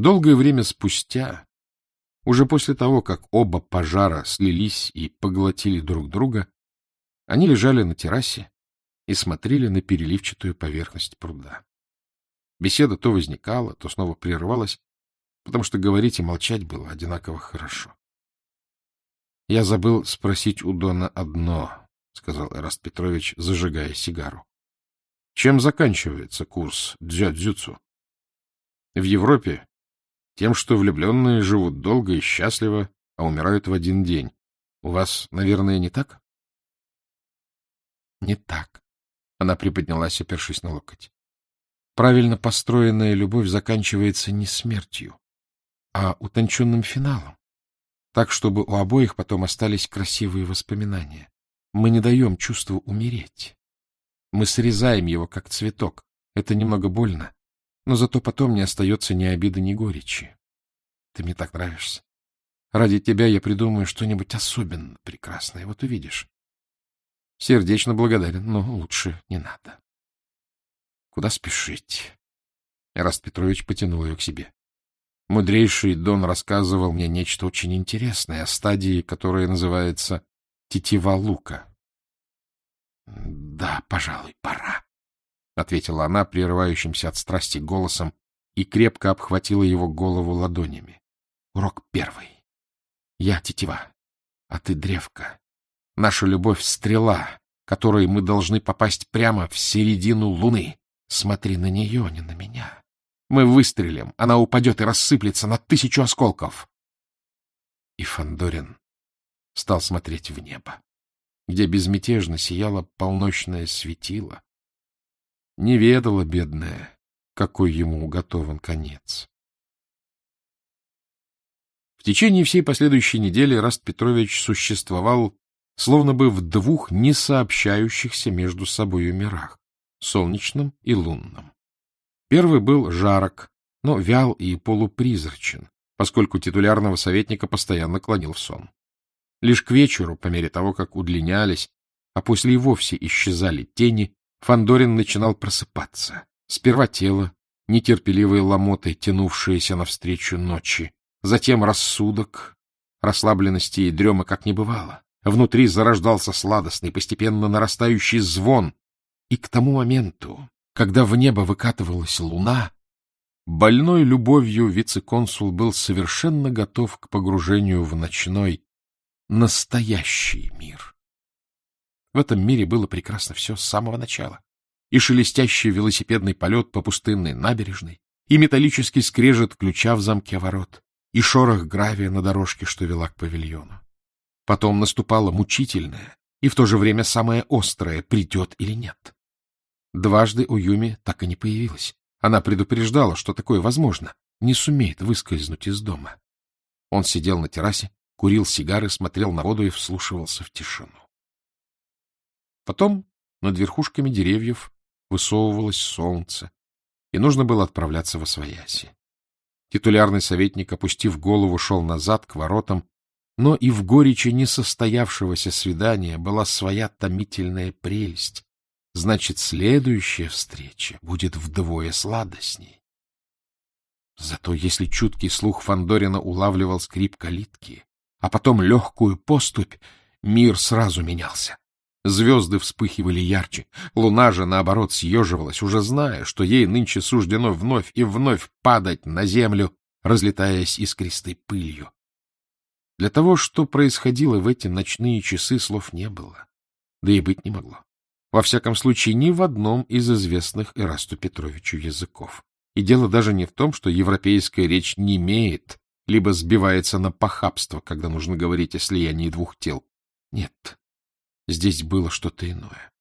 Долгое время спустя, уже после того, как оба пожара слились и поглотили друг друга, они лежали на террасе и смотрели на переливчатую поверхность пруда. Беседа то возникала, то снова прерывалась, потому что говорить и молчать было одинаково хорошо. — Я забыл спросить у Дона одно, — сказал Эраст Петрович, зажигая сигару. — Чем заканчивается курс дзюдзюцу? В Европе тем, что влюбленные живут долго и счастливо, а умирают в один день. У вас, наверное, не так? — Не так. Она приподнялась, опершись на локоть. Правильно построенная любовь заканчивается не смертью, а утонченным финалом, так, чтобы у обоих потом остались красивые воспоминания. Мы не даем чувству умереть. Мы срезаем его, как цветок. Это немного больно, но зато потом не остается ни обиды, ни горечи. Ты мне так нравишься. Ради тебя я придумаю что-нибудь особенно прекрасное. Вот увидишь. Сердечно благодарен, но лучше не надо. Куда спешить? Эраст Петрович потянул ее к себе. Мудрейший Дон рассказывал мне нечто очень интересное о стадии, которая называется тетива лука. — Да, пожалуй, пора, — ответила она прерывающимся от страсти голосом и крепко обхватила его голову ладонями. — Урок первый. Я тетива, а ты древко. Наша любовь — стрела, которой мы должны попасть прямо в середину луны. Смотри на нее, не на меня. Мы выстрелим, она упадет и рассыплется на 1000 осколков. И Фандорин стал смотреть в небо, где безмятежно сияло полночное светило. Не ведала, бедная, какой ему уготован конец. В течение всей последующей недели Эраст Петрович существовал словно бы в двух несообщающихся между собою мирах — солнечном и лунном. Первый был жарок, но вял и полупризрачен, поскольку титулярного советника постоянно клонил в сон. Лишь к вечеру, по мере того, как удлинялись, а после и вовсе исчезали тени, Фандорин начинал просыпаться. Сперва тело, нетерпеливой ломотой, тянувшееся навстречу ночи, затем рассудок, расслабленности и дрема как не бывало. Внутри зарождался сладостный, постепенно нарастающий звон, и к тому моменту, когда в небо выкатывалась луна, больной любовью вице-консул был совершенно готов к погружению в ночной, настоящий мир. В этом мире было прекрасно все с самого начала. И шелестящий велосипедный полет по пустынной набережной, и металлический скрежет ключа в замке ворот, и шорох гравия на дорожке, что вела к павильону. Потом наступало мучительное и в то же время самое острое, придет или нет. Дважды Уюми так и не появилась. Она предупреждала, что такое возможно, не сумеет выскользнуть из дома. Он сидел на террасе, курил сигары, смотрел на воду и вслушивался в тишину. Потом над верхушками деревьев высовывалось солнце, и нужно было отправляться восвояси. Титулярный советник, опустив голову, шел назад к воротам, но и в горечи несостоявшегося свидания была своя томительная прелесть. Значит, следующая встреча будет вдвое сладостней. Зато если чуткий слух Фандорина улавливал скрип калитки, а потом легкую поступь, мир сразу менялся. Звезды вспыхивали ярче, луна же, наоборот, съеживалась, уже зная, что ей нынче суждено вновь и вновь падать на землю, разлетаясь искристой пылью. Для того, что происходило в эти ночные часы, слов не было, да и быть не могло. Во всяком случае, ни в одном из известных Эрасту Петровичу языков. И дело даже не в том, что европейская речь не имеет, либо сбивается на похабство, когда нужно говорить о слиянии двух тел. Нет, здесь было что-то иное.